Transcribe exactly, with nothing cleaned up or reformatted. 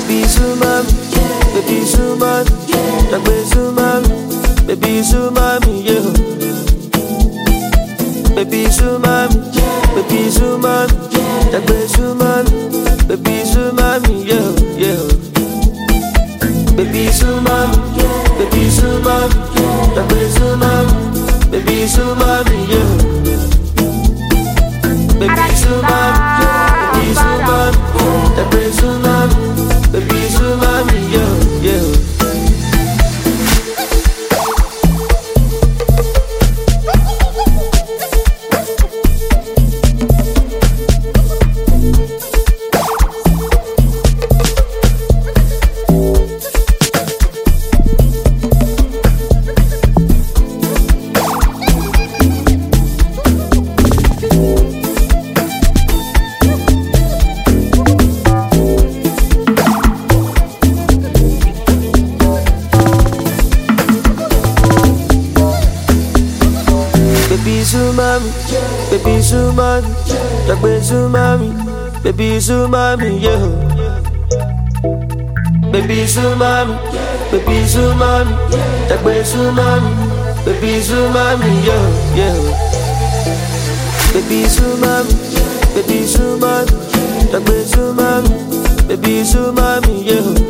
baby sumami, baby sumami, dagbe sumami, baby sumami, yeah. Baby sumami, baby sumami, dagbe sumami, baby sumami, yeah, yeah. Baby sumami, baby sumami, dagbe sumami, baby sumami, yeah. Baby sumami, baby sumami, dagbe sumami, baby sumami, yeah, yeah. Baby sumami, baby sumami, dagbe sumami, baby sumami, yeah. Baby sumami, baby sumami, dagbe sumami, baby sumami, yeah, yeah. Baby sumami, baby sumami, dagbe sumami, baby sumami, yeah.